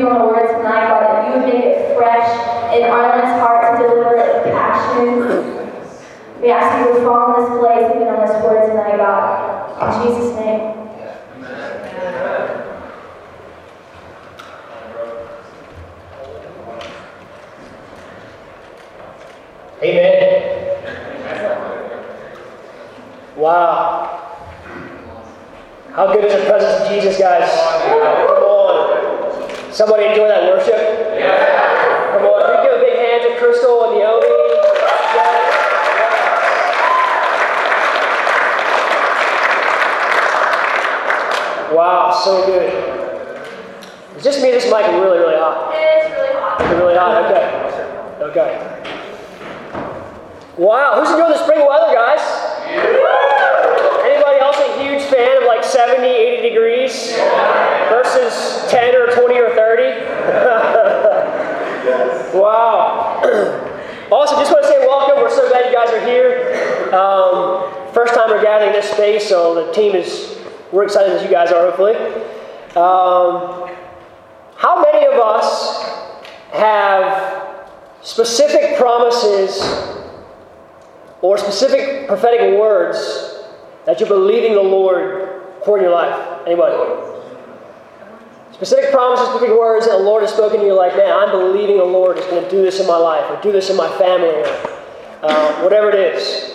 moving on the word tonight, God, that you would make it fresh in Arlen's heart to deliver it with passion. We ask you to fall in this place, even on this word tonight, God. In Jesus' name. Amen. Wow. How good is the presence of Jesus, guys? Come on. Somebody enjoy that worship? Yeah. Come on. Can we give a big hand to Crystal and Naomi? Yes. Wow, so good. It's just me, this mic is really, really hot. It's really hot. It's really hot, okay. Wow, who's enjoying the spring weather, guys? Anybody else a huge fan of like 70, 80 degrees versus 10 or 20 or 30? Wow. Also, just want to say welcome. We're so glad you guys are here. First time we're gathering in this space, so the team we're excited as you guys are, hopefully. How many of us have specific promises or specific prophetic words that you're believing the Lord for in your life? Anybody? Specific promises, specific words that the Lord has spoken to you, like, man, I'm believing the Lord is going to do this in my life, or do this in my family, or whatever it is.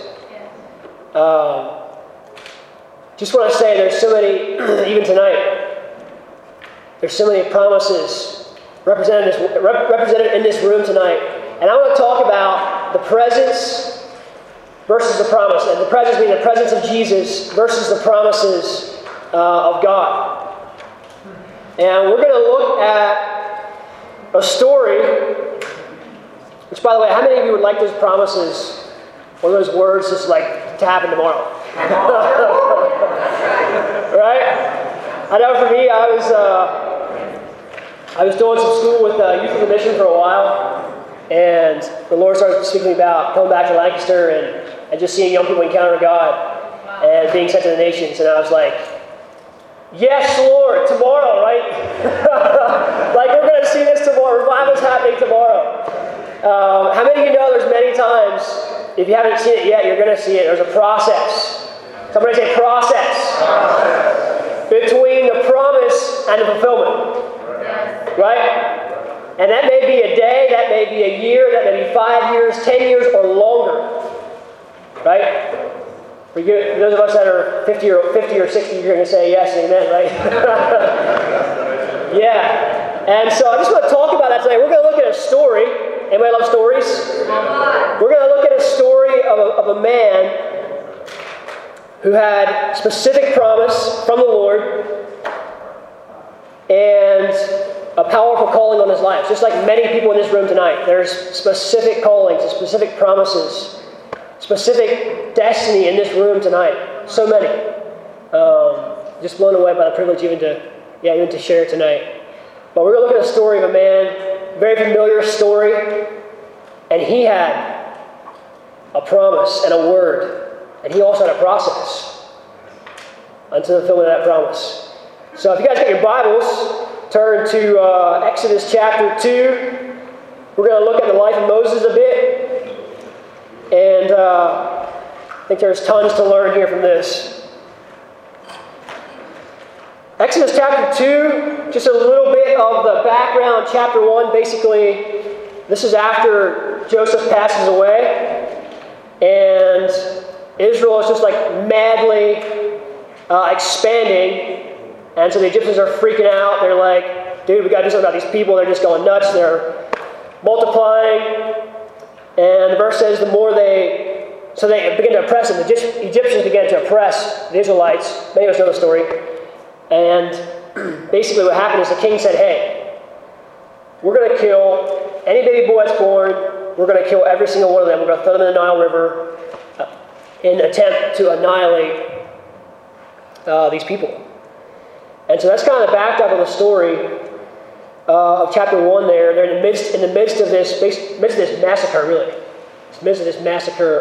Just want to say there's so many, even tonight, there's so many promises represented in this room tonight. And I want to talk about the presence versus the promise. And the presence being the presence of Jesus versus the promises of God. And we're going to look at a story, which, by the way, how many of you would like those promises or those words just like to happen tomorrow? Right? I know for me, I was doing some school with Youth of the Mission for a while, and the Lord started speaking about coming back to Lancaster and just seeing young people encounter God and being sent to the nations. And I was like, yes, Lord, tomorrow, right? Like, we're going to see this tomorrow. Revival's happening tomorrow. How many of you know there's many times, if you haven't seen it yet, you're going to see it. There's a process. Somebody say process. Between the promise and the fulfillment. Right? And that may be a day, that may be a year, that may be 5 years, 10 years, or longer. Right? For those of us that are 50 or 60, you're going to say yes, amen, right? Yeah. And so I just want to talk about that today. We're going to look at a story. Anybody love stories? We're going to look at a story of a man who had specific promise from the Lord and a powerful calling on his life. Just like many people in this room tonight, there's specific callings and specific promises, specific destiny in this room tonight. So many. Just blown away by the privilege even to share tonight. But we're going to look at a story of a man, very familiar story, and he had a promise and a word, and he also had a process until the fulfillment of that promise. So if you guys got your Bibles, turn to Exodus chapter 2. We're going to look at the life of Moses a bit. And I think there's tons to learn here from this. Exodus chapter 2, just a little bit of the background. Chapter 1, basically, this is after Joseph passes away. And Israel is just like madly expanding. And so the Egyptians are freaking out. They're like, dude, we got to do something about these people. They're just going nuts. They're multiplying. And the verse says, so they begin to oppress them. The Egyptians began to oppress the Israelites. Many of us know the story. And basically what happened is the king said, hey, we're going to kill any baby boy that's born. We're going to kill every single one of them. We're going to throw them in the Nile River in an attempt to annihilate these people. And so that's kind of the backdrop of the story of chapter 1 there. They're in the midst of this massacre, really. In the midst of this massacre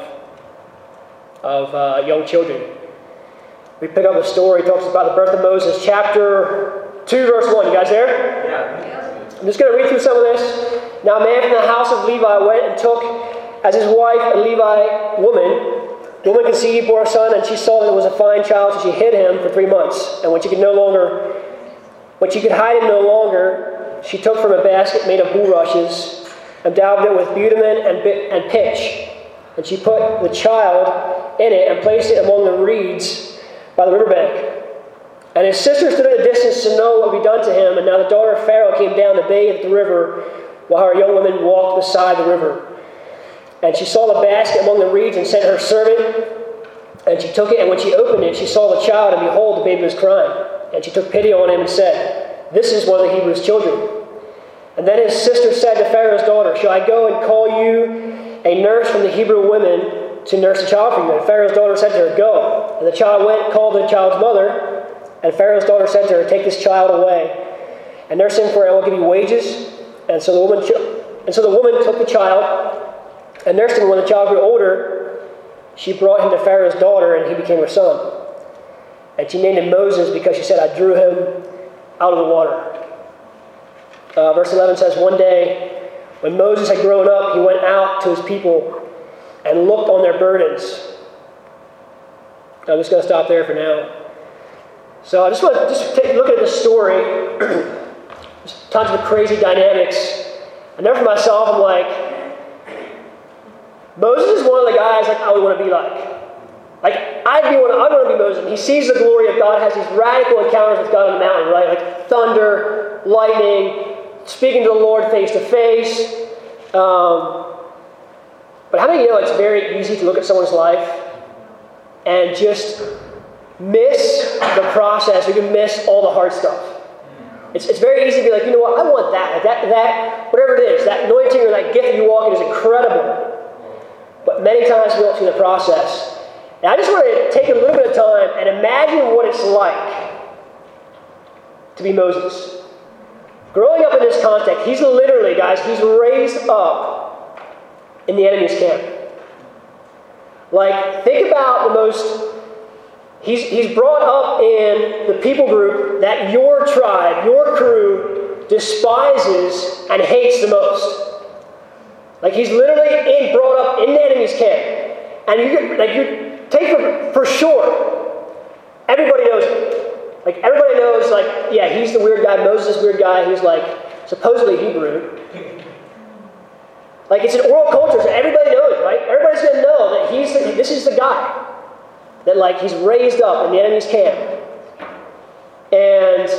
of young children. We pick up the story, it talks about the birth of Moses, chapter 2, verse 1. You guys there? Yeah. I'm just going to read through some of this. Now a man from the house of Levi went and took as his wife a Levi woman. The woman conceived, bore a son, and she saw that it was a fine child, so she hid him for 3 months. And when she could hide him no longer, she took from a basket made of bulrushes and daubed it with bitumen and pitch. And she put the child in it and placed it among the reeds by the riverbank. And his sister stood at a distance to know what would be done to him. And now the daughter of Pharaoh came down to bathe at the river, while her young women walked beside the river. And she saw the basket among the reeds and sent her servant. And she took it, and when she opened it, she saw the child, and behold, the baby was crying. And she took pity on him and said, "This is one of the Hebrews' children." And then his sister said to Pharaoh's daughter, "Shall I go and call you a nurse from the Hebrew women to nurse the child for you?" And Pharaoh's daughter said to her, "Go." And the child went and called the child's mother. And Pharaoh's daughter said to her, "Take this child away and nurse him, for I will give you wages." And so the woman took the child and nursed him. When the child grew older, she brought him to Pharaoh's daughter, and he became her son. And she named him Moses, because she said, "I drew him out of the water." Verse 11 says, "One day, when Moses had grown up, he went out to his people and looked on their burdens." I'm just going to stop there for now. So I just want to take a look at this story. There's tons of crazy dynamics. I know for myself, I'm like, Moses is one of the guys like I would want to be like. Like I want to be Moses. He sees the glory of God, has these radical encounters with God on the mountain, right? Like thunder, lightning, speaking to the Lord face to face. But how many of you know it's very easy to look at someone's life and just miss the process? We can miss all the hard stuff. It's very easy to be like, you know what? I want that. Like that, whatever it is, that anointing or that gift that you walk in is incredible. But many times we don't see the process. And I just want to take a little bit of time and imagine what it's like to be Moses. Growing up in this context, he's literally, guys, he's raised up in the enemy's camp. Like, think about the most... He's brought up in the people group that your tribe, your crew, despises and hates the most. Like he's literally brought up in the enemy's camp. And you take for sure, everybody knows him. Like everybody knows, like, yeah, he's the weird guy, Moses is the weird guy, he's like supposedly Hebrew. Like it's an oral culture, so everybody knows, right? Everybody's gonna know that this is the guy. That like he's raised up in the enemy's camp. And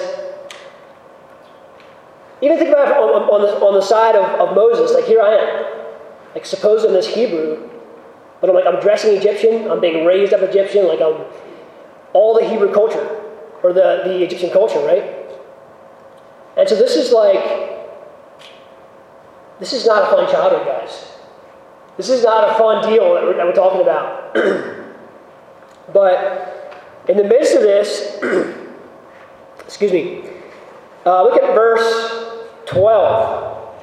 even think about it on the side of Moses, like here I am. Like suppose I'm this Hebrew, but I'm dressing Egyptian, I'm being raised up Egyptian, like I'm all the Hebrew culture, or the Egyptian culture, right? And so this is not a fun childhood, guys. This is not a fun deal that we're talking about. But in the midst of this, excuse me, look at verse 12.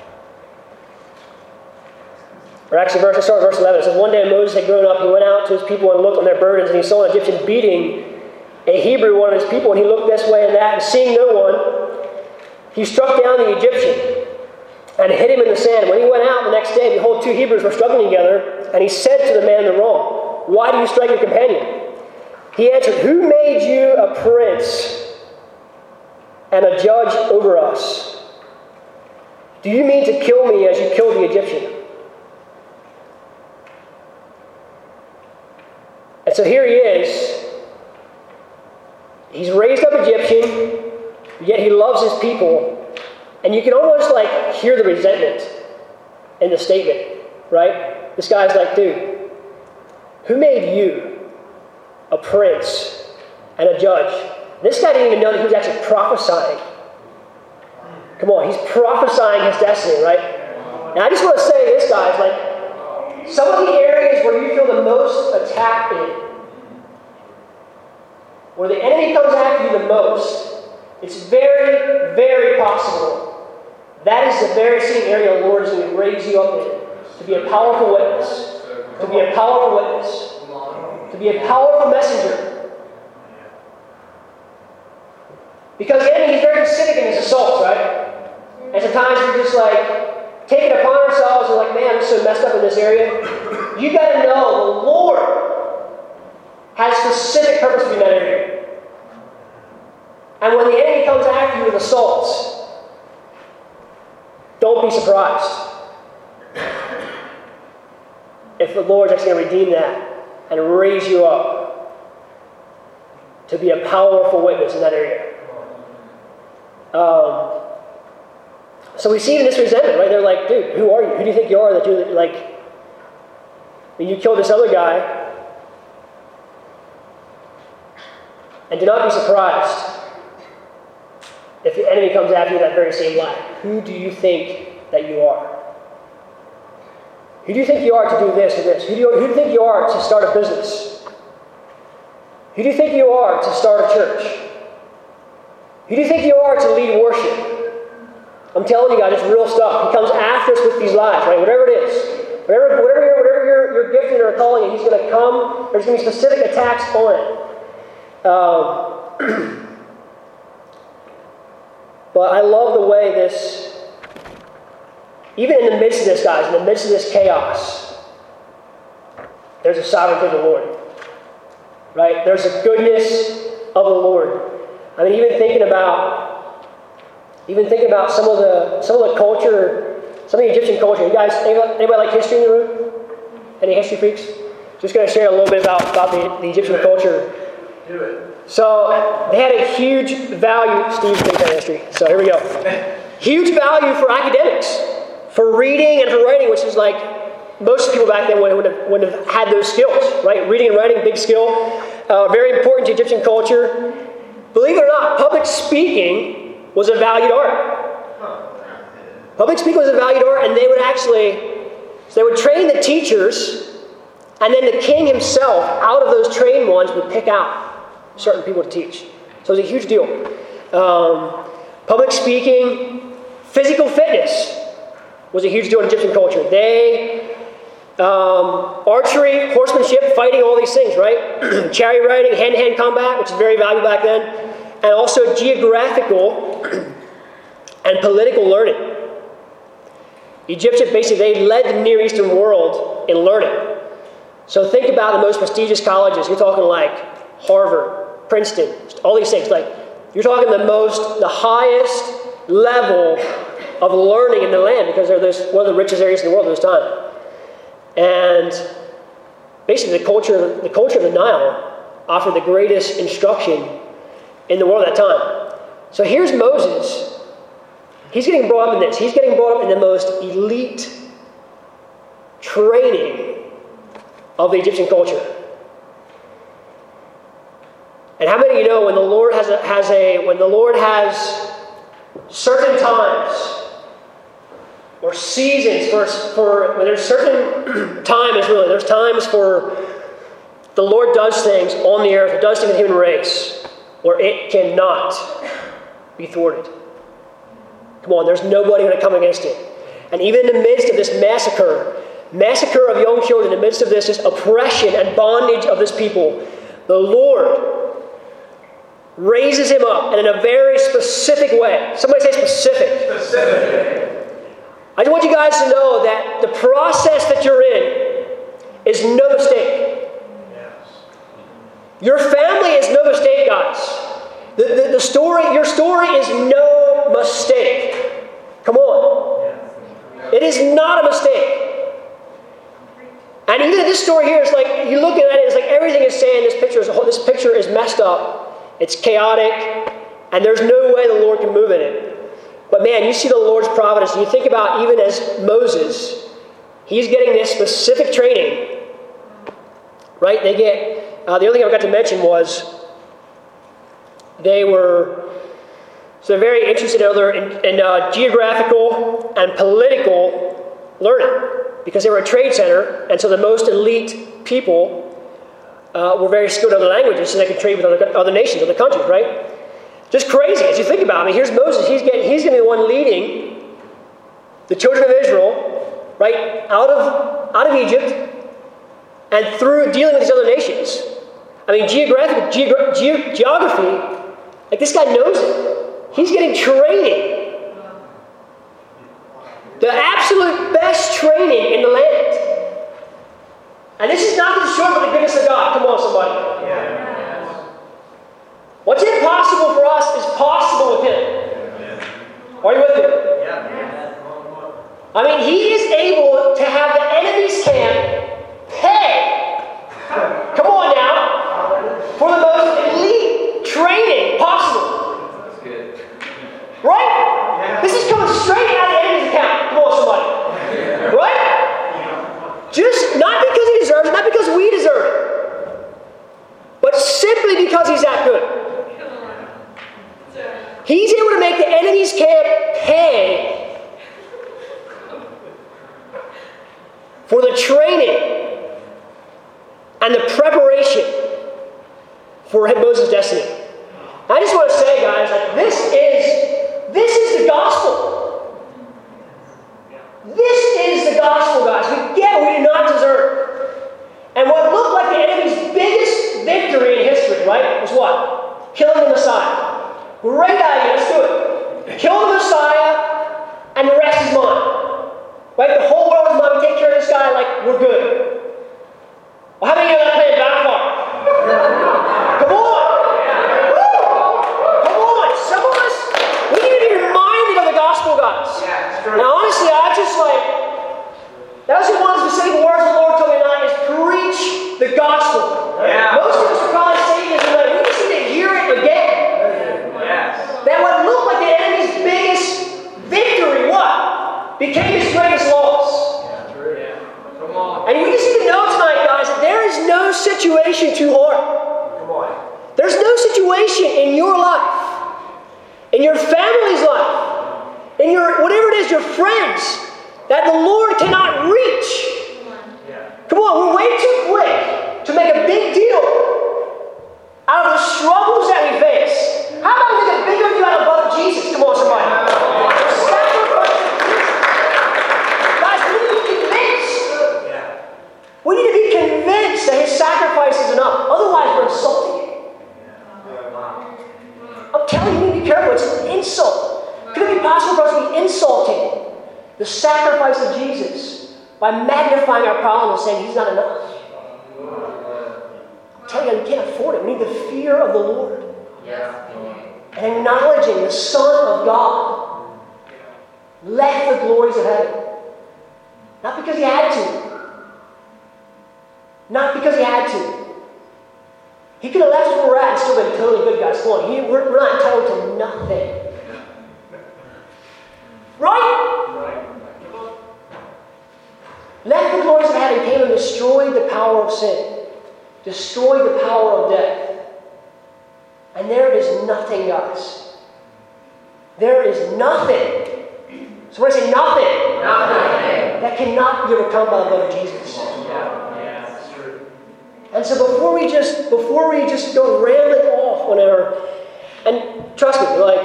Or actually, let's start with verse 11. It says, "One day Moses had grown up, he went out to his people and looked on their burdens, and he saw an Egyptian beating a Hebrew, one of his people, and he looked this way and that, and seeing no one, he struck down the Egyptian and hid him in the sand. When he went out the next day, behold, 2 Hebrews were struggling together, and he said to the man in the wrong, 'Why do you strike your companion?' He answered, 'Who made you a prince and a judge over us? Do you mean to kill me as you killed the Egyptian?' And so here he is. He's raised up Egyptian, yet he loves his people. And you can almost like hear the resentment in the statement, right? This guy's like, dude, who made you a prince and a judge? This guy didn't even know that he was actually prophesying. Come on, he's prophesying his destiny, right? And I just want to say this, guys, like, some of the areas where you feel the most attacked in, where the enemy comes after you the most, it's very, very possible that is the very same area the Lord is going to raise you up in, to be a powerful witness, to be a powerful witness, to be a powerful messenger. Because the enemy is very specific in his assaults, right? And sometimes we're just like taking it upon ourselves and like, man, I'm so messed up in this area. You got to know the Lord has specific purpose for you in that area. And when the enemy comes after you with assaults, don't be surprised if the Lord's actually going to redeem that and raise you up to be a powerful witness in that area. So we see in this resentment, right? They're like, dude, who are you? Who do you think you are that you're like, you killed this other guy? And do not be surprised if the enemy comes after you that very same way. Who do you think that you are? Who do you think you are to do this or this? Who do you think you are to start a business? Who do you think you are to start a church? Who do you think you are to lead worship? I'm telling you guys, it's real stuff. He comes after us with these lies, right? Whatever it is. Whatever you're gifted or calling it, he's going to come. There's going to be specific attacks on it. But I love the way this, even in the midst of this, guys, in the midst of this chaos, there's a sovereignty of the Lord. Right? There's a goodness of the Lord. I mean, even thinking about some of the culture, some of the Egyptian culture. You guys, anybody like history in the room? Any history freaks? Just going to share a little bit about the Egyptian culture. Do it. So they had a huge value. Steve thinks on history. So here we go. Huge value for academics, for reading and for writing, which is like most people back then would have had those skills, right? Reading and writing, big skill. Very important to Egyptian culture. Believe it or not, public speaking was a valued art. Public speaking was a valued art, and they would train the teachers, and then the king himself, out of those trained ones, would pick out certain people to teach. So it was a huge deal. Public speaking, physical fitness was a huge deal in Egyptian culture. Archery, horsemanship, fighting, all these things, right? Chariot riding, hand-to-hand combat, which is very valuable back then. And also geographical and political learning. Egyptians, basically, they led the Near Eastern world in learning. So think about the most prestigious colleges. You're talking like Harvard, Princeton, all these things. Like, you're talking the highest level of learning in the land, because they're one of the richest areas in the world at this time. And basically the culture of the Nile offered the greatest instruction in the world at that time. So here's Moses. He's getting brought up in this. He's getting brought up in the most elite training of the Egyptian culture. And how many of you know when the Lord has certain times or seasons for when there's certain times, really, there's times for the Lord does things on the earth, it does things in the human race, where it cannot be thwarted. Come on, there's nobody going to come against it. And even in the midst of this massacre of young children, in the midst of this oppression and bondage of this people, the Lord raises him up, and in a very specific way. Somebody say specific. Specific. I just want you guys to know that the process that you're in is no mistake. Yes. Your family is no mistake, guys. Your story is no mistake. Come on. It is not a mistake. And even this story here is like, you look at it, it's like everything is saying this picture is messed up. It's chaotic. And there's no way the Lord can move in it. But man, you see the Lord's providence. And you think about even as Moses, he's getting this specific training. Right? They get, the other thing I forgot to mention was they're very interested in geographical and political learning, because they were a trade center, and so the most elite people were very skilled in other languages, so they could trade with other nations, other countries, right? Just crazy as you think about it. I mean, here's Moses. He's going to be the one leading the children of Israel, right, out of Egypt and through dealing with these other nations. I mean, geography, like this guy knows it. He's getting training I mean, he is able to have the enemy's camp pay. Come on now. For the most elite training possible. That's good. Right? This is coming straight out of the enemy's account. Come on, somebody. Right? Just not because he deserves it, not because we deserve it, but simply because he's that good. He's able to make the enemy's camp pay for the training and the preparation for Moses' destiny. I just want to say, guys, like this is the gospel. This is the gospel, guys. We do not deserve. And what looked like the enemy's biggest victory in history, right, was what? Killing the Messiah. Great idea, let's do it. Kill the Messiah, and the rest is mine. Right? The whole world is mine. We take care of this guy like we're good. Well, how many of you know that plan backfired? Come on! Woo! Come on! Some of us, we need to be reminded of the gospel, guys. And honestly, that was one of the specific words the Lord told me tonight is preach the gospel. Yeah. Most of us are probably saying this tonight. We just need to hear it again. That what looked like the enemy's biggest victory, what? Became his greatest loss. Yeah. Come on. And we just need to know tonight, guys, that there is no situation too hard. Come on. There's no situation in your life, in your family's life, in your whatever it is, your friends, that the Lord cannot reach. Come on, we're way too quick to make a big deal out of the struggles that we face. How about we make a bigger deal out of the blood of Jesus? Come on, somebody. The sacrifice of Jesus. Guys, we need to be convinced. We need to be convinced that his sacrifice is enough. Otherwise, we're insulting him. I'm telling you, we need to be careful. It's an insult. Could it be possible for us to be insulting the sacrifice of Jesus by magnifying our problem and saying he's not enough? I'm telling you, we can't afford it. We need the fear of the Lord. And acknowledging the Son of God left the glories of heaven. Not because he had to. Not because he had to. He could have left us where we're at and still been totally good, guys. Come on. We're not entitled to nothing. Right? Left the glories of heaven, came and destroyed the power of sin. Destroyed the power of death. And there is nothing, guys. There is nothing. So when I say nothing, that cannot be overcome by the blood of Jesus. Yeah, that's true. And so before we just go rambling off whenever, and trust me,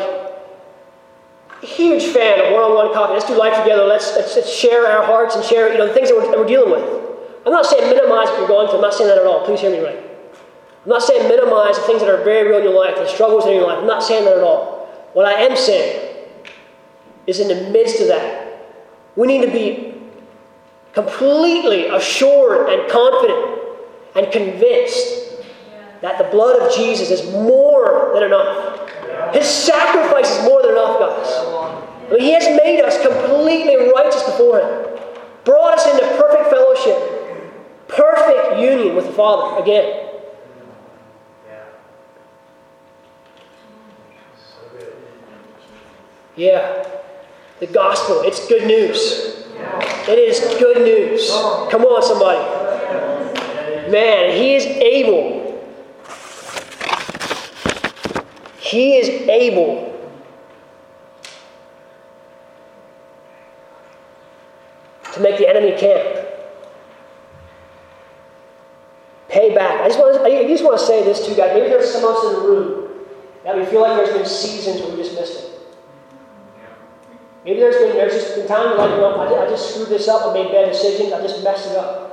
huge fan of one-on-one coffee. Let's do life together. Let's share our hearts and share the things that we're dealing with. I'm not saying minimize what you're going through. I'm not saying that at all. Please hear me right. I'm not saying minimize the things that are very real in your life, the struggles in your life. I'm not saying that at all. What I am saying is in the midst of that, we need to be completely assured and confident and convinced that the blood of Jesus is more than enough. His sacrifice is more than enough, guys. I mean, he has made us completely righteous before him. Brought us into perfect fellowship. Perfect union with the Father again. Yeah. The gospel, it's good news. It is good news. Come on, somebody. Man, he is able. He is able to make the enemy camp pay back. I just want to say this to you guys. Maybe there's some of us in the room that we feel like there's been seasons where we just missed it. Maybe there's just been times like, I just screwed this up. I made bad decisions. I just messed it up.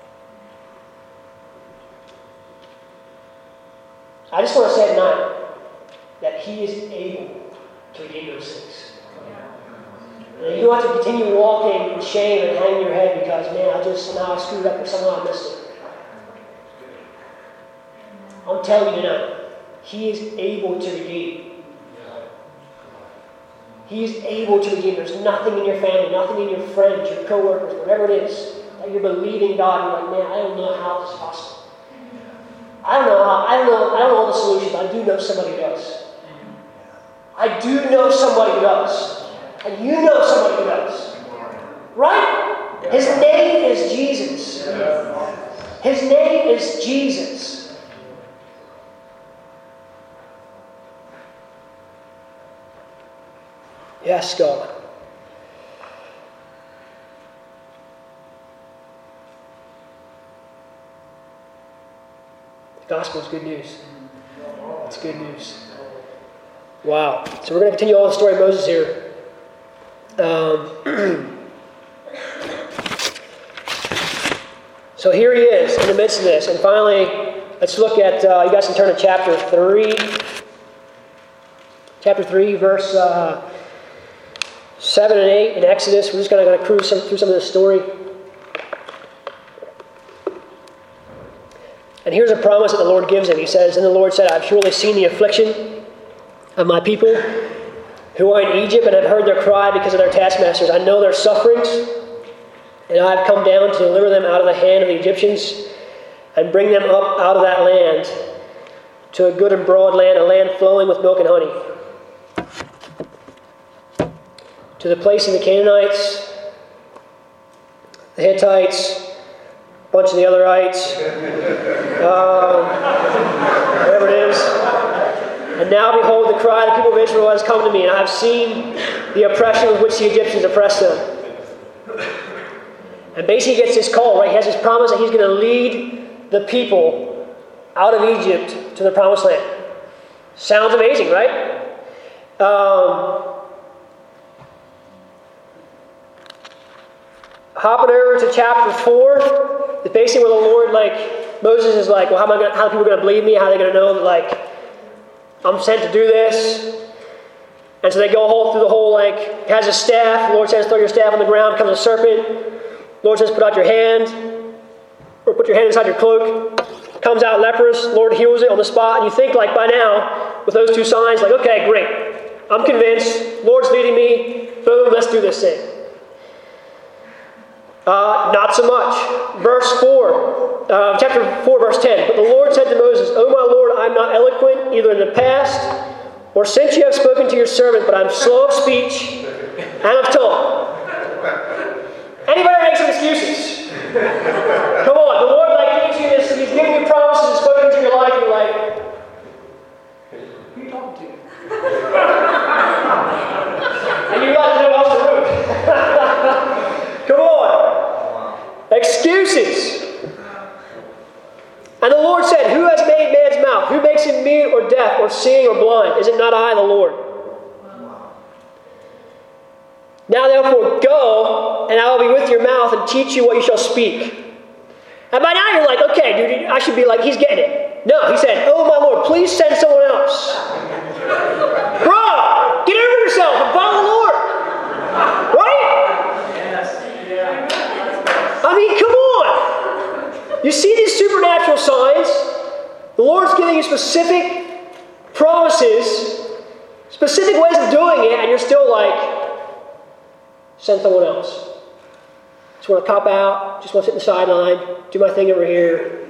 I just want to say tonight that he is able to redeem those things. And you don't have to continue walking in shame and hanging your head because, man, somehow I screwed up or somehow I missed it. I'm telling you tonight, he is able to redeem. He's able to redeem. There's nothing in your family, nothing in your friends, your coworkers, whatever it is, that you're believing God. You're like, man, I don't know how this is possible. I don't know all the solutions. I do know somebody who does. I do know somebody who does. And you know somebody who does. Right? His name is Jesus. His name is Jesus. Yes, God. The gospel is good news. It's good news. Wow. So we're going to continue on the story of Moses here. So here he is in the midst of this. And finally, let's look at, you guys can turn to chapter 3. Chapter 3, verse 7 and 8 in Exodus. We're just going to cruise through some of this story. And here's a promise that the Lord gives him. He says, "And the Lord said, I've surely seen the affliction of my people who are in Egypt, and have heard their cry because of their taskmasters. I know their sufferings, and I have come down to deliver them out of the hand of the Egyptians and bring them up out of that land to a good and broad land, a land flowing with milk and honey. To the place of the Canaanites, the Hittites, a bunch of the otherites, whatever it is. And now behold, the cry of the people of Israel has come to me, and I have seen the oppression with which the Egyptians oppressed them." And basically he gets this call, right? He has this promise that he's going to lead the people out of Egypt to the promised land. Sounds amazing, right? Hopping over to chapter 4, it's basically where the Lord, Moses is like, well, how are people going to believe me? How are they going to know that, I'm sent to do this? And so they go through the whole, has a staff. The Lord says, throw your staff on the ground, becomes a serpent. The Lord says, put out your hand, or put your hand inside your cloak. Comes out leprous. The Lord heals it on the spot. And you think, by now, with those two signs, okay, great. I'm convinced. Lord's leading me. Boom, let's do this thing. Not so much. Verse 4, chapter 4, verse 10. "But the Lord said to Moses, O my Lord, I am not eloquent, either in the past or since you have spoken to your servant, but I am slow of speech and of tongue." Anybody make some excuses? Come on, the Lord gives you this, He's giving you promises and spoken into your life, and you're like, who are you talking to? And you got to know off the road. Come on. Excuses. "And the Lord said, Who has made man's mouth? Who makes him mute or deaf or seeing or blind? Is it not I, the Lord? Now therefore go, and I will be with your mouth and teach you what you shall speak." And by now you're like, okay, dude, I should be he's getting it. No, he said, "Oh my Lord, please send someone else." Bro, get over yourself and follow the Lord. Right? I mean, come on. You see these supernatural signs. The Lord's giving you specific promises, specific ways of doing it, and you're still send someone else. Just want to cop out, just want to sit in the sideline, do my thing over here.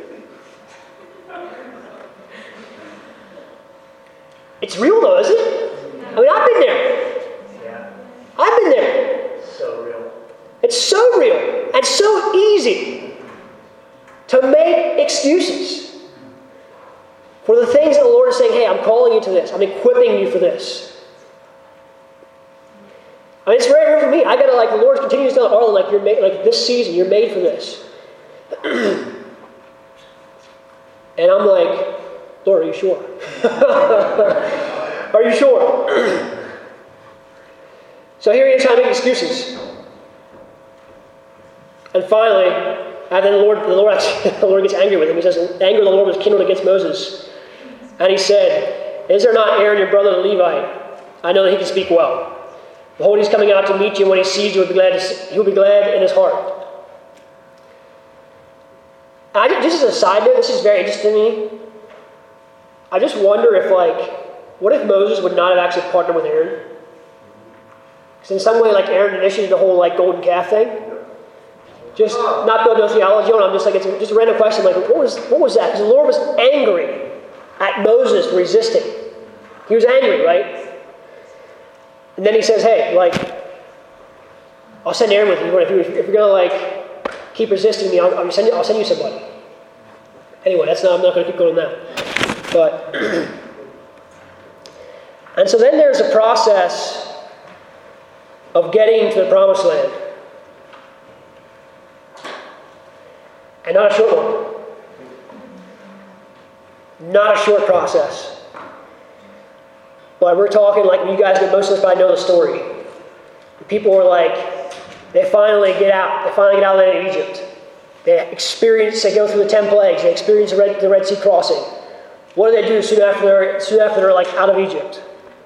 It's real though, isn't it? I mean, I've been there. Yeah. I've been there. So real. It's so real and so easy to make excuses for the things that the Lord is saying, hey, I'm calling you to this. I'm equipping you for this. I mean, it's very hard for me. I gotta the Lord continues to tell Arlen, you're made, this season, you're made for this. And I'm like, Lord, are you sure? Are you sure? So here he is trying to make excuses. And finally, and then the Lord gets angry with him. He says, "The anger of the Lord was kindled against Moses. And he said, Is there not Aaron, your brother, the Levite? I know that he can speak well. Behold, he's coming out to meet you, and when he sees you, he will be glad in his heart." Just as a side note, this is very interesting to me. I just wonder if, what if Moses would not have actually partnered with Aaron? Because in some way, like Aaron initiated the whole like golden calf thing. Just not building no theology on it. I'm just like, it's just a random question. Like, what was that? Because the Lord was angry at Moses for resisting. He was angry, right? And then he says, hey, like, I'll send Aaron with you. If you're going to, like, keep resisting me, I'll send you somebody. Anyway, I'm not going to keep going on that. But, and so then there's a process of getting to the promised land. And not a short one. Not a short process. But we're talking like you guys, most of us probably know the story. The people were like, they finally get out. They finally get out of the land of Egypt. They go through the 10 plagues. They experience the Red Sea crossing. What do they do soon after they're like out of Egypt?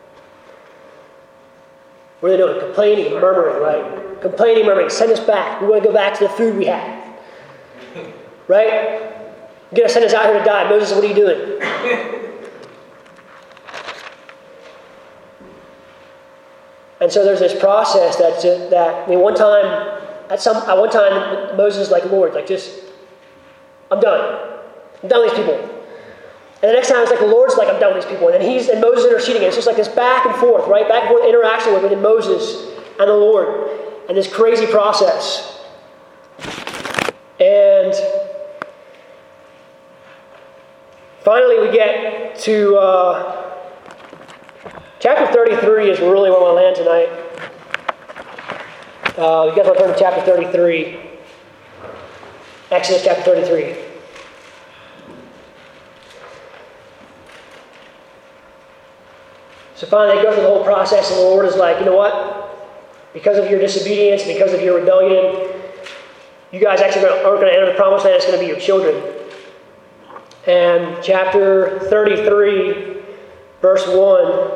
What are they doing? Complaining, murmuring, right? Complaining, murmuring. Send us back. We want to go back to the food we had. Right? You're going to send us out here to die. Moses, what are you doing? And so there's this process that one time Moses is like, Lord, like I'm done. I'm done with these people. And the next time it's like the Lord's like, I'm done with these people. And then Moses interceding. And it's just like this back and forth, right? Back and forth interaction between Moses and the Lord. And this crazy process. And finally we get to chapter 33 is really where I want to land tonight. You guys want to turn to chapter 33. Exodus chapter 33. So finally they go through the whole process and the Lord is like, you know what? Because of your disobedience, because of your rebellion, you guys actually aren't going to enter the promised land. It's going to be your children. And chapter 33, verse 1,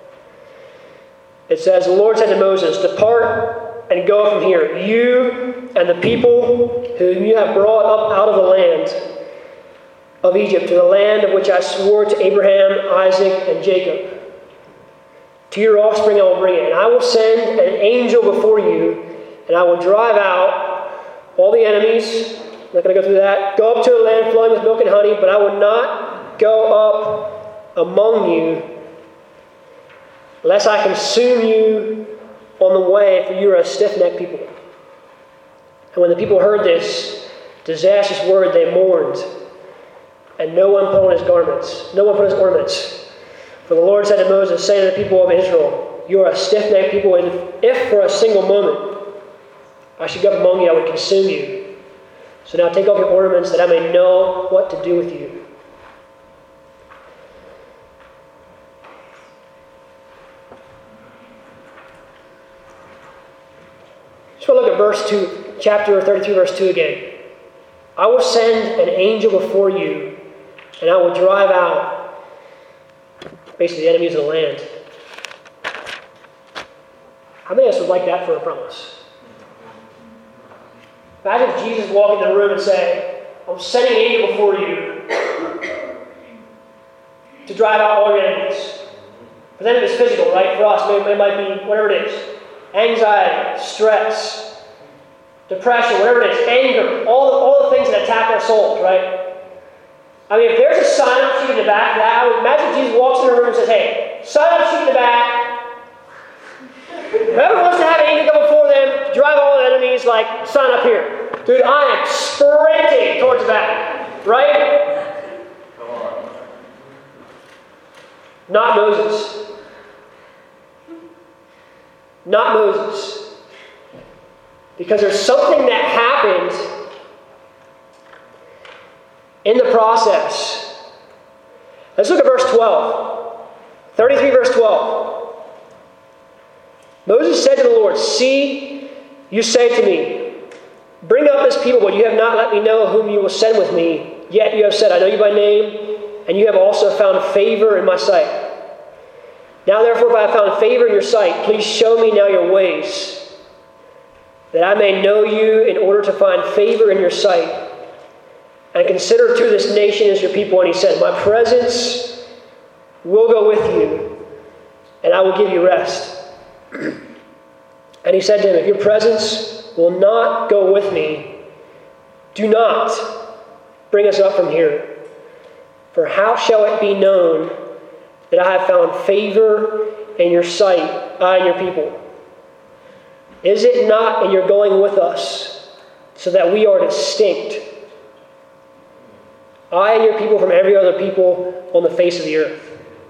it says, the Lord said to Moses, depart and go from here, you and the people whom you have brought up out of the land of Egypt, to the land of which I swore to Abraham, Isaac, and Jacob. To your offspring I will bring it, and I will send an angel before you, and I will drive out all the enemies. I'm not going to go through that. Go up to a land flowing with milk and honey, but I will not go up among you, lest I consume you on the way, for you are a stiff-necked people. And when the people heard this disastrous word, they mourned, and no one put on his garments. No one put his ornaments. For the Lord said to Moses, say to the people of Israel, you are a stiff-necked people, and if for a single moment I should go up among you, I would consume you. So now take off your ornaments, that I may know what to do with you. Just want to look at verse 2, chapter 33, verse 2 again. I will send an angel before you, and I will drive out basically the enemies of the land. How many of us would like that for a promise? Imagine if Jesus walked into the room and said, I'm sending an angel before you to drive out all your enemies. For them it is physical, right? For us, it might be whatever it is. Anxiety, stress, depression, whatever it is, anger, all the things that attack our souls, right? I mean, if there's a sign-up sheet in the back, I would imagine Jesus walks in the room and says, hey, sign-up sheet in the back. Whoever wants to have an angel go before them, drive all the enemies, like, sign up here. Dude, I am sprinting towards the back, right? Come on. Not Moses. Not Moses. Because there's something that happened in the process. Let's look at verse 12. 33 verse 12. Moses said to the Lord, see, you say to me, bring up this people, but you have not let me know whom you will send with me. Yet you have said, I know you by name, and you have also found favor in my sight. Now therefore, if I have found favor in your sight, please show me now your ways, that I may know you in order to find favor in your sight. And consider too this nation as your people. And he said, my presence will go with you, and I will give you rest. And he said to him, if your presence will not go with me, do not bring us up from here. For how shall it be known that I have found favor in your sight, I and your people? Is it not in your going with us, so that we are distinct, I and your people from every other people on the face of the earth?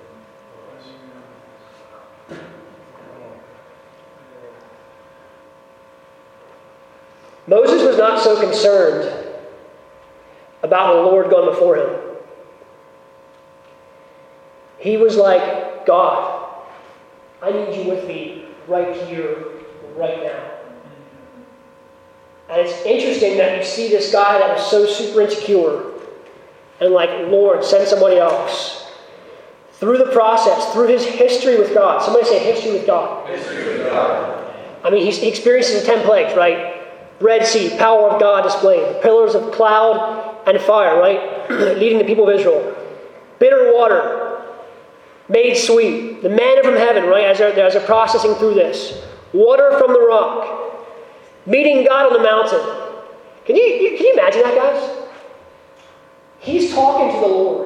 Moses was not so concerned about the Lord going before him. He was like, God, I need you with me right here, right now. And it's interesting that you see this guy that was so super insecure and like, Lord, send somebody else. Through the process, through his history with God. Somebody say history with God. History with God. I mean, he experiences the 10 plagues, right? Red Sea, power of God displayed. The pillars of cloud and fire, right? Leading the people of Israel. Bitter water, made sweet. The manna from heaven, right? As they're processing through this. Water from the rock. Meeting God on the mountain. Can you imagine that, guys? He's talking to the Lord.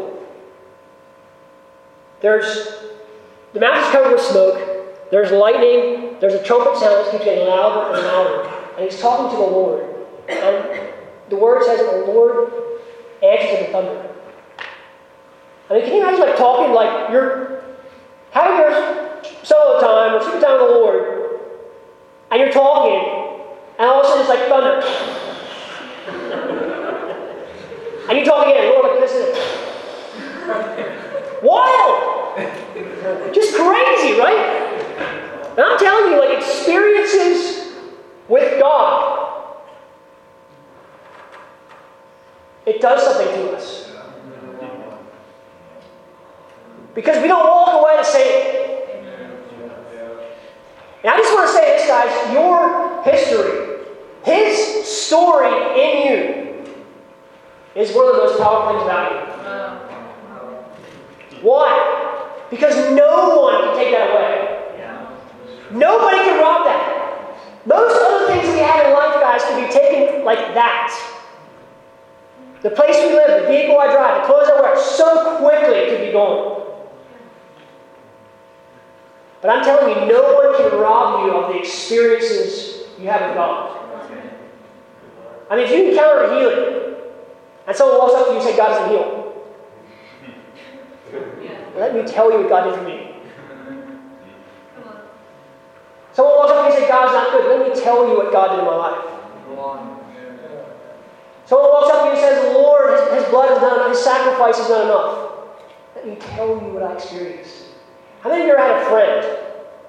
The mountain's covered with smoke. There's lightning. There's a trumpet sound that keeps getting louder and louder. And he's talking to the Lord. And the word says that the Lord answers in thunder. I mean, can you imagine like talking like you're having your solo time or secret time with the Lord, and you're talking, and all of a sudden it's like thunder. And you talk again, Lord, like this is wild! Just crazy, right? And I'm telling you, like experiences with God, it does something to us. Because we don't walk away the same. And I just want to say this, guys, your history, his story in you, is one of the most powerful things about you. Why? Because no one can take that away. Nobody can rob that. Most other things we have in life, guys, can be taken like that. The place we live, the vehicle I drive, the clothes I wear, so quickly it could be gone. But I'm telling you, no one can rob you of the experiences you have with God. I mean, if you encounter healing, and someone walks up to you and says, God doesn't heal. Let me tell you what God did for me. Someone walks up to me and says, God's not good. Let me tell you what God did in my life. Someone walks up to me and says, Lord, his blood is not enough, his sacrifice is not enough. Let me tell you what I experienced. How many of you ever had a friend,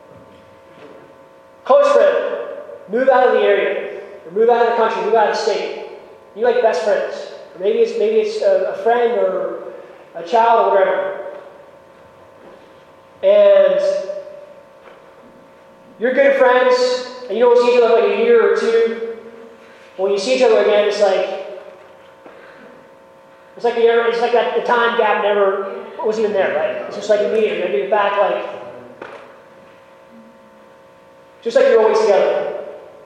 close friend, move out of the area, or move out of the country, move out of the state? You like best friends. Or maybe it's a friend or a child or whatever. And you're good friends, and you don't see each other for like a year or two. When you see each other again, it's like the time gap never was even there, right? It's just like immediately. You're getting back just like you're always together.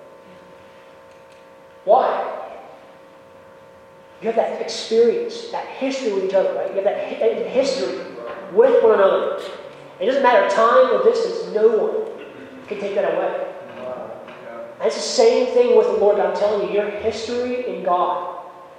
Why? You have that experience, that history with each other, right? You have that history with one another. It doesn't matter time or distance. No one can take that away. And it's the same thing with the Lord. I'm telling you, your history in God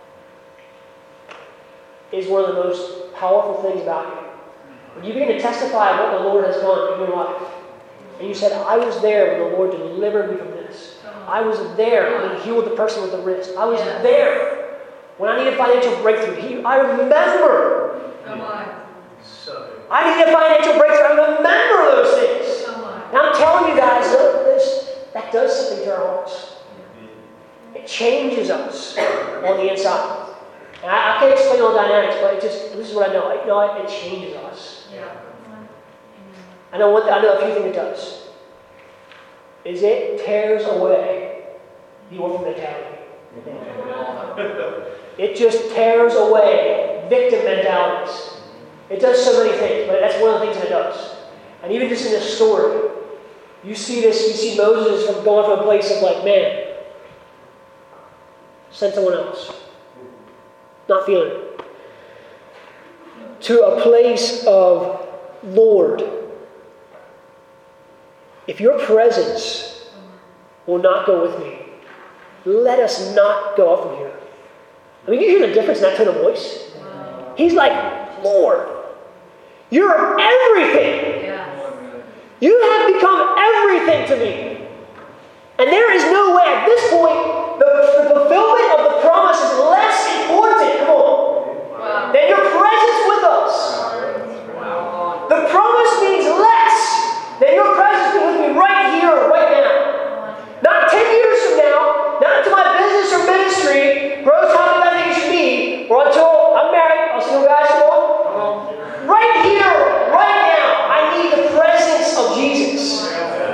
is one of the most powerful things about you. When you begin to testify of what the Lord has done in your life, and you said, I was there when the Lord delivered me from this. I was there when He healed the person with the wrist. I was there when I needed financial breakthrough. I remember. I needed a financial breakthrough. I remember those things. Now I'm telling you guys, that does something to our hearts. It changes us on the inside. And I can't explain all the dynamics, but this is what I know. It changes us. I know a few things it does. Is it tears away the orphan mentality. It just tears away victim mentalities. It does so many things, but that's one of the things that it does. And even just in this story, You see this, you see Moses from going from a place of like, man, send someone else. Not feeling it. To a place of, Lord, if your presence will not go with me, let us not go up from here. I mean, you hear the difference in that tone of voice? He's like, Lord, you're everything. You have become everything to me. And there is no way at this point, the fulfillment of the promise is less important, come on, than your presence with us. The promise means less than your presence with me right here, right now. Not 10 years from now, not until my business or ministry grows how big I think it should be, or until I'm married, I'll single guys, come on. Right here, right now, I need the presence of Jesus.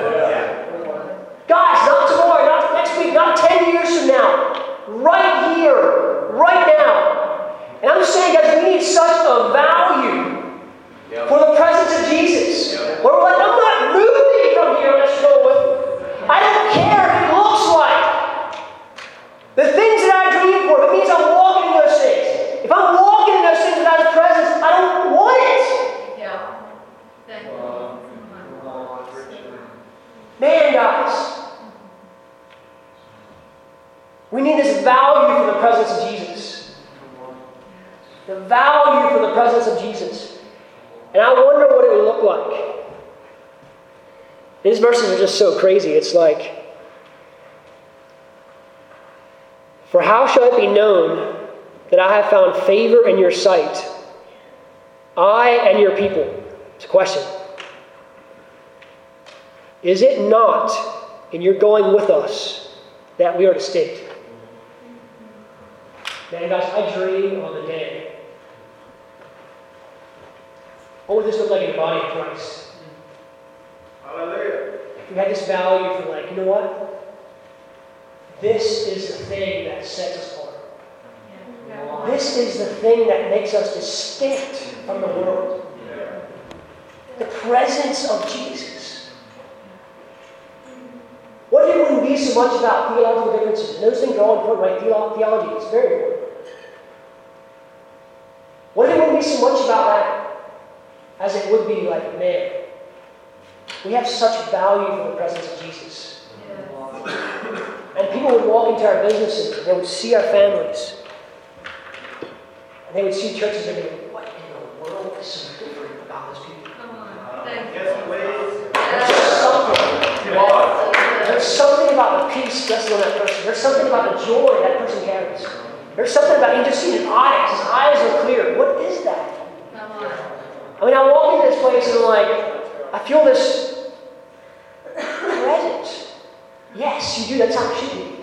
Guys, not tomorrow, not next week, not 10 years from now. Right here, right now. And I'm just saying, guys, we need such a value for the presence of Jesus. Where we're like, I'm not moving from here, let's go with it. I don't care if it looks like the things that I dream for. If it means I'm walking in those things. If I'm walking in those things without His presence, I don't want it. Yeah. Thank you. Man, guys. We need this value for the presence of Jesus. The value for the presence of Jesus. And I wonder what it would look like. These verses are just so crazy. It's like, for how shall it be known that I have found favor in your sight, I and your people? It's a question. Is it not in your going with us that we are distinct? Man, guys, I dream on the day. What would this look like in the body of Christ? Hallelujah. If we had this value for like, you know what? This is the thing that sets us apart. This is the thing that makes us distinct from the world. The presence of Jesus. What if it wouldn't be so much about theological differences? And those things are all important, right? Theology is very important. What if it wouldn't be so much about that as it would be like, man, we have such value for the presence of Jesus. And people would walk into our businesses, and they would see our families, and they would see churches, and they would go, what in the world is so different about those people? Come on. Thank you. Yes, please. There's something about the peace resting on that person. There's something about the joy that person carries. There's something about, you just see his eyes. His eyes are clear. What is that? Come on. I mean, I walk into this place and I'm like, I feel this presence. Yes, you do. That's how it should be.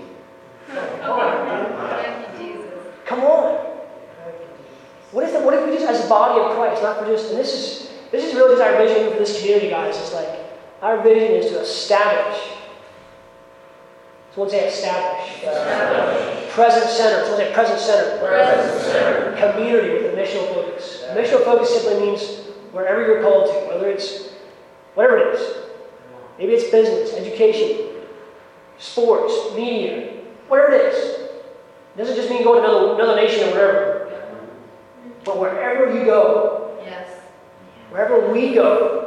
Thank you, Jesus. Come on. What if we just, as a body of Christ, not for just, and this is really just our vision for this community, guys. It's like, our vision is to establish. Someone say establish. Present center. Someone say present center. Present center. Community with a missional focus. A missional focus simply means wherever you're called to, whether it's, whatever it is. Maybe it's business, education, sports, media, whatever it is. It doesn't just mean going to another nation or wherever. But wherever you go, Yes. wherever we go,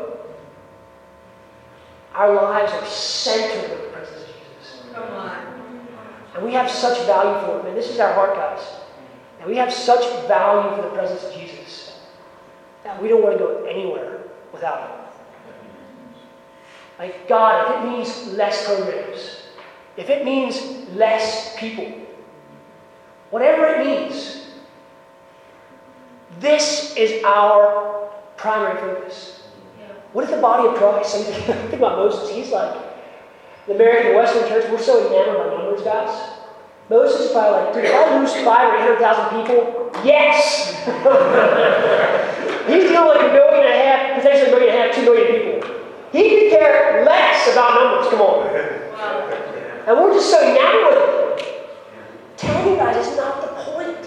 our lives are centered with the presence of Jesus. Come on. And we have such value for it. Man, this is our heart, guys. And we have such value for the presence of Jesus that we don't want to go anywhere without Him. Like, God, if it means less programs, if it means less people, whatever it means, this is our primary focus. What if the body of Christ, I mean, think about Moses, he's like, the American Western Church, we're so enamored by numbers, guys. Moses is probably like, dude, if I lose 500,000 or 800,000 people, yes! He's dealing with 1.5 million, potentially 1.5 million, 2 million people. He could care less about numbers, come on. And we're just so enamored with it. Tell you guys, it's not the point.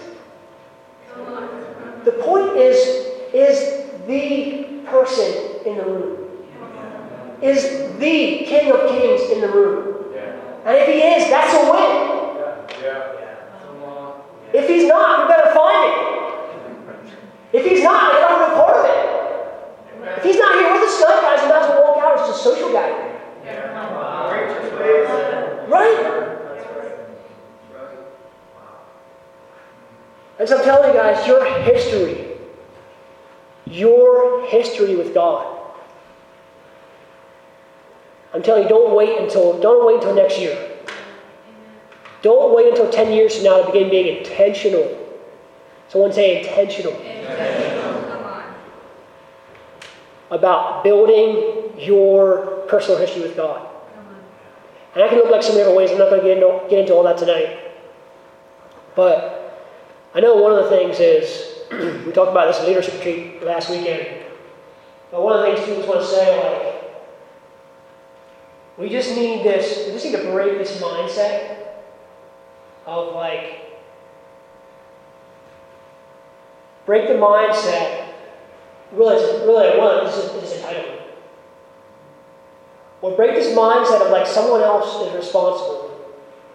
The point is the person in the room. Is the King of Kings in the room? And if he is, that's a win. If he's not, we better find him. If he's not, I don't want to be part of it. If he's not here with us tonight, guys, we might as well walk out. It's just a social gathering. Right? And so I'm telling you guys, your history with God. I'm telling you, don't wait until next year. Don't wait until 10 years from now to begin being intentional. Someone say intentional. About building your personal history with God. And that can look like so many different ways. I'm not going to get into all that tonight. But I know one of the things is, we talked about this leadership retreat last weekend. But one of the things students want to say, we just need to break this mindset of break the mindset. Really, this is entitlement. Or break this mindset of someone else is responsible.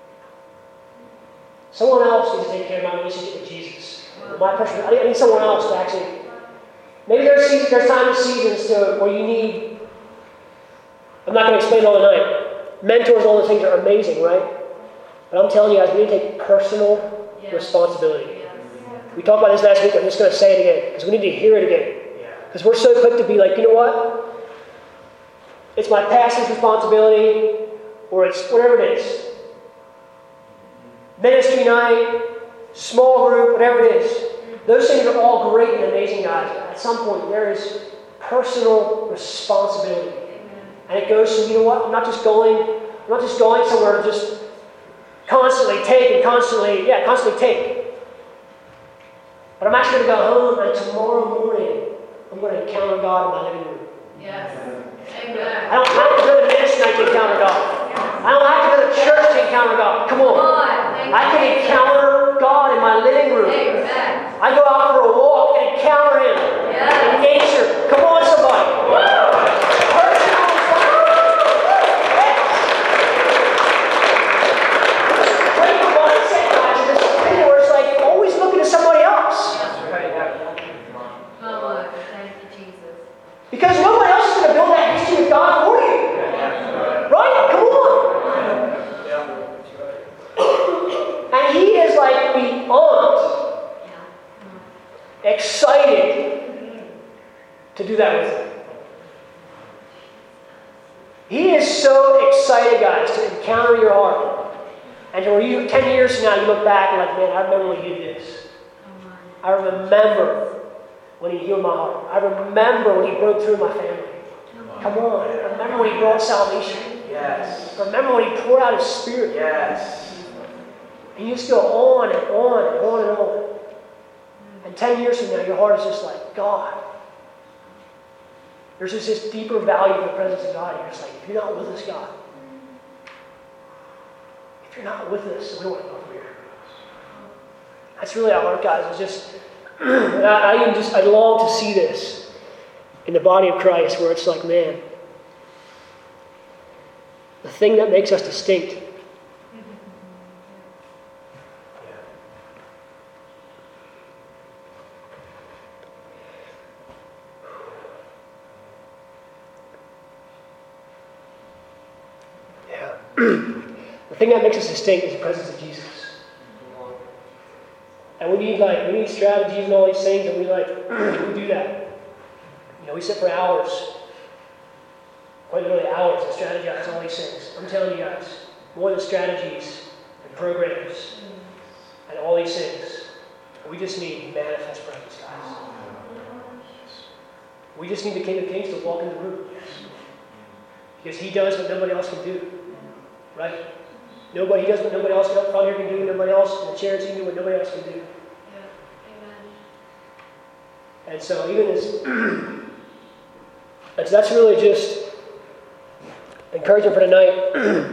Someone else needs to take care of my relationship with Jesus. I need someone else to actually. Maybe there's times and seasons where you need. I'm not going to explain it all tonight. Mentors, all those things are amazing, right? But I'm telling you guys, we need to take personal responsibility. We talked about this last week. I'm just going to say it again because we need to hear it again. Because we're so quick to be like, you know what? It's my pastor's responsibility, or it's whatever it is. Ministry night, small group, whatever it is. Those things are all great and amazing, guys. At some point, there is personal responsibility. And it goes to, you know what? I'm not just going somewhere to just constantly take. But I'm actually going to go home, and tomorrow morning, I'm going to encounter God in my living room. Yes. Amen. I don't have to go to ministry night to encounter God. I don't have to go to church to encounter God. Come on. I can encounter God in my living room. Amen. I go out for a walk and encounter Him in nature. Come on, somebody. Because nobody else is going to build that history with God for you. Right? Come on. And He is beyond excited to do that with you. He is so excited, guys, to encounter your heart. And where you, 10 years from now, you look back and man, I remember when He did this. I remember when He healed my heart. I remember when He broke through my family. Come on. I remember when He brought salvation. Yes. I remember when He poured out His Spirit. Yes. And you just go on and on and on and on. And 10 years from now, your heart is just God. There's just this deeper value of the presence of God. You're just if you're not with us, God. If you're not with us, we don't want to go from here. That's really our heart, guys. It's just... I long to see this in the body of Christ where it's man, the thing that makes us distinct. Yeah. The thing that makes us distinct is the presence of Jesus. And we need strategies and all these things, and we do that. We sit for hours, quite literally hours, and strategize all these things. I'm telling you guys, more than strategies and programs and all these things, we just need manifest presence, guys. We just need the King of Kings to walk in the room. Because He does what nobody else can do. Right? He does what nobody else up front here can do, nobody else in the chairs can do what nobody else can do. And so even as that's really just encouragement for tonight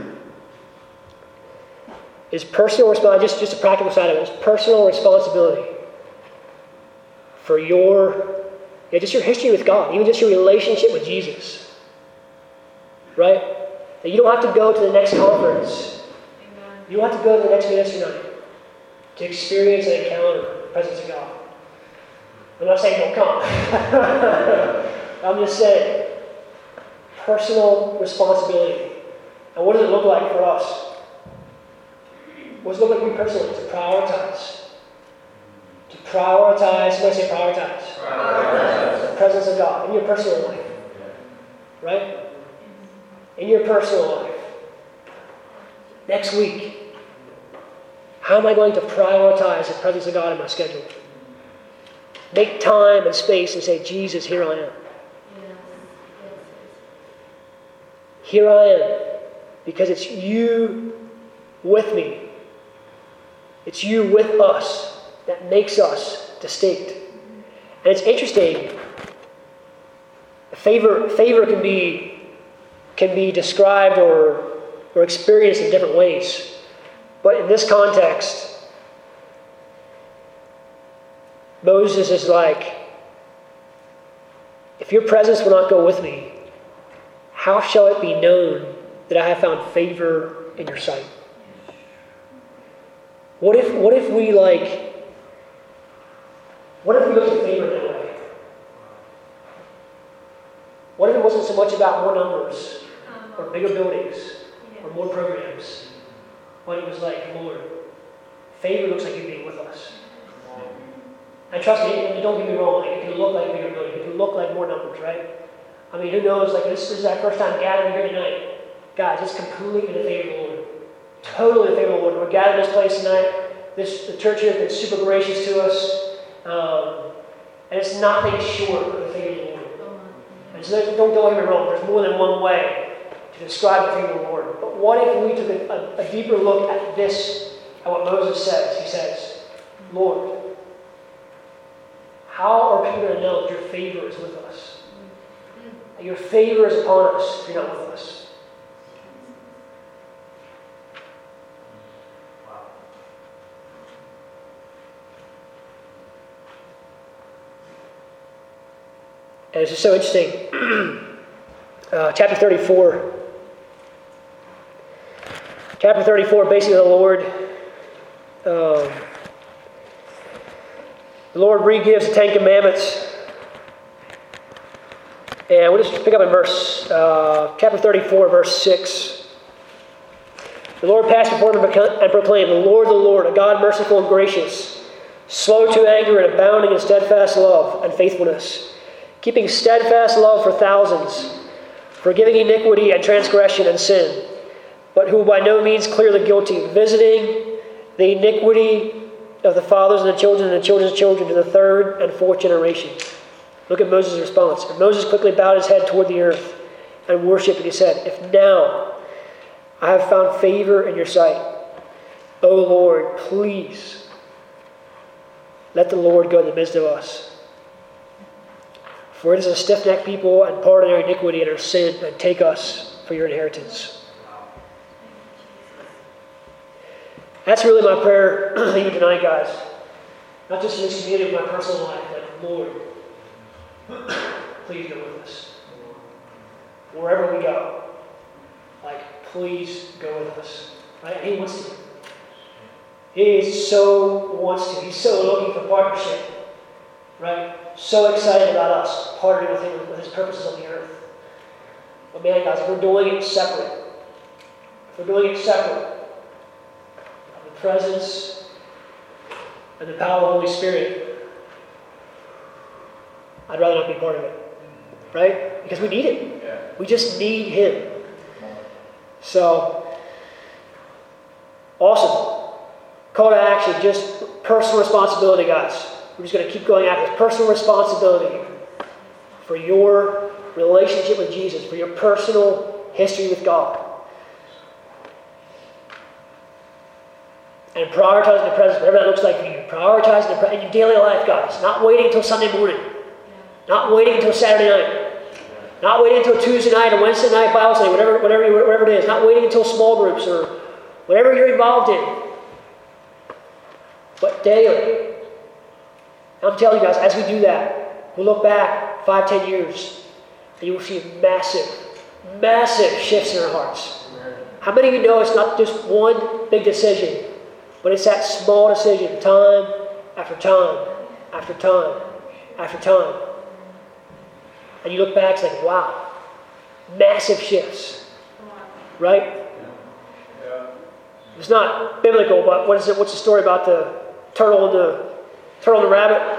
is personal responsibility, just a practical side of it, is personal responsibility for just your history with God, even just your relationship with Jesus. right? That you don't have to go to the next conference. You don't have to go to the next ministry night to experience and encounter the presence of God. I'm not saying don't come. I'm just saying, personal responsibility. And what does it look like for us? What does it look like for me personally? To prioritize. To prioritize, somebody say prioritize. The presence of God in your personal life. Right? In your personal life. Next week, how am I going to prioritize the presence of God in my schedule? Make time and space and say, Jesus, here I am. Here I am. Because it's you with me. It's you with us that makes us distinct. And it's interesting. Favor can be described or experienced in different ways. But in this context, Moses is like, if your presence will not go with me, how shall it be known that I have found favor in your sight? What if we look at favor that way? What if it wasn't so much about more numbers or bigger buildings or more programs? But it was like, Lord, favor looks like you being with us. And trust me, don't get me wrong, it can look like bigger buildings, it can look like more numbers, right? I mean, who knows, like this is our first time gathering here tonight. Guys, it's completely in the favor of the Lord. Totally in the favor of the Lord. We're gathered in this place tonight. The church here has been super gracious to us. And it's nothing short of the favor of the Lord. And so don't get me wrong, there's more than one way to describe the favor of the Lord. But what if we took a deeper look at this, at what Moses says? He says, Lord, how are people going to know that your favor is with us? That your favor is upon us if you're not with us? And it's just so interesting. Chapter 34. Chapter 34, basically the Lord re-gives the Ten Commandments. And we'll just pick up in chapter 34, verse 6. The Lord passed before them and proclaimed, the Lord, a God merciful and gracious, slow to anger and abounding in steadfast love and faithfulness, keeping steadfast love for thousands, forgiving iniquity and transgression and sin, but who will by no means clear the guilty, visiting the iniquity of the fathers and the children's children to the third and fourth generation. Look at Moses' response. And Moses quickly bowed his head toward the earth and worshipped, and he said, if now I have found favor in your sight, O Lord, please let the Lord go in the midst of us. For it is a stiff-necked people, and pardon our iniquity and our sin, and take us for your inheritance. That's really my prayer even tonight, guys. Not just in this community, but my personal life. Like, Lord, please go with us. Wherever we go, please go with us. Right? And He wants to. He so wants to. He's so looking for partnership. Right? So excited about us partnering with Him with His purposes on the earth. But man, guys, if we're doing it separate, the presence and the power of the Holy Spirit, I'd rather not be part of it. Right? Because we need it. Yeah. We just need Him. So, awesome. Call to action, just personal responsibility, guys. We're just going to keep going after this. Personal responsibility for your relationship with Jesus, for your personal history with God. And prioritizing the presence, whatever that looks like for you. Prioritizing the presence in your daily life, guys. Not waiting until Sunday morning. Not waiting until Saturday night. Not waiting until Tuesday night or Wednesday night Bible study, whatever it is. Not waiting until small groups or whatever you're involved in. But daily. I'm telling you guys, as we do that, we'll look back 5-10 years, and you will see a massive massive shifts in our hearts. How many of you know it's not just one big decision, but it's that small decision, time after time after time after time. And you look back, it's like, wow, massive shifts, right? It's not biblical, but what is it? What's the story about the turtle and the rabbit?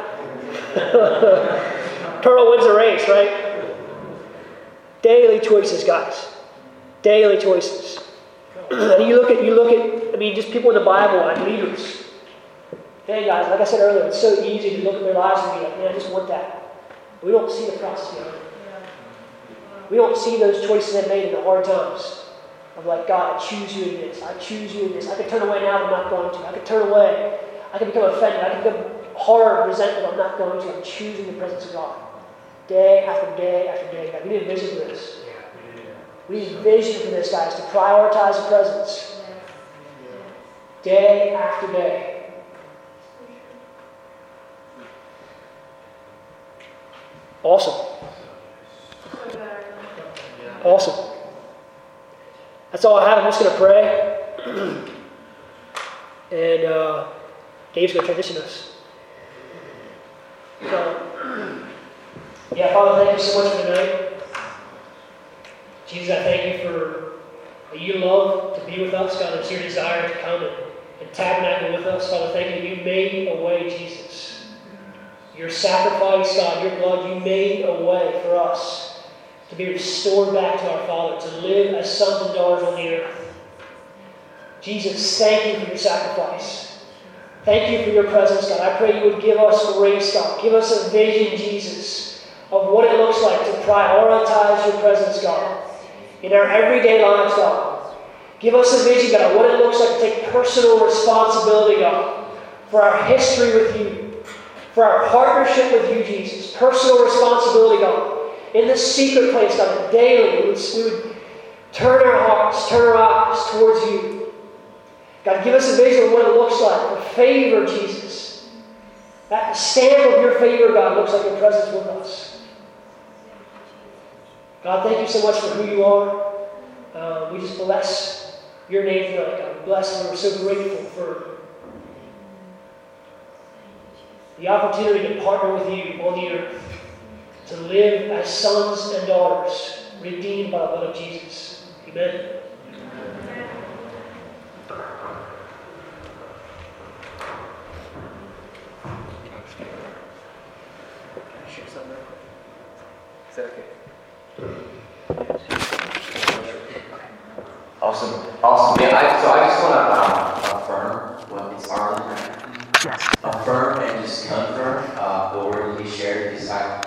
Turtle wins the race, right? Daily choices, guys. Daily choices. And you look at, I mean, just people in the Bible and leaders. Hey guys, like I said earlier, it's so easy to look at their lives and be like, man, I just want that. We don't see the process behind it. We don't see those choices they made in the hard times. Of like, God, I choose you in this. I choose you in this. I could turn away now, but I'm not going to. I could turn away. I could become offended. I could become hard, resentful. I'm not going to. I'm choosing the presence of God. Day after day after day. God, we need a vision for this. We need a vision for this, guys, to prioritize the presence. Day after day. Awesome. Awesome. That's all I have. I'm just going to pray. And Dave's going to transition us. So, yeah, Father, thank you so much for tonight. Jesus, I thank you for that you love to be with us. God, it's your desire to come and tabernacle with us. Father, thank you. You made a way, Jesus. Your sacrifice, God, your blood, you made a way for us to be restored back to our Father, to live as sons and daughters on the earth. Jesus, thank you for your sacrifice. Thank you for your presence, God. I pray you would give us grace, God. Give us a vision, Jesus, of what it looks like to prioritize your presence, God, in our everyday lives, God. Give us a vision, God, of what it looks like to take personal responsibility, God, for our history with you, for our partnership with you, Jesus. Personal responsibility, God. In the secret place, God, daily, we would turn our hearts, turn our eyes towards you. God, give us a vision of what it looks like for favor, Jesus. That stamp of your favor, God, looks like your presence with us. God, thank you so much for who you are. We just bless your name tonight, God. We bless and we're so grateful for the opportunity to partner with you on the earth, to live as sons and daughters, redeemed by the blood of Jesus. Amen. Is that okay? Awesome. Yeah, I just want to affirm what it's Arlen. Yes.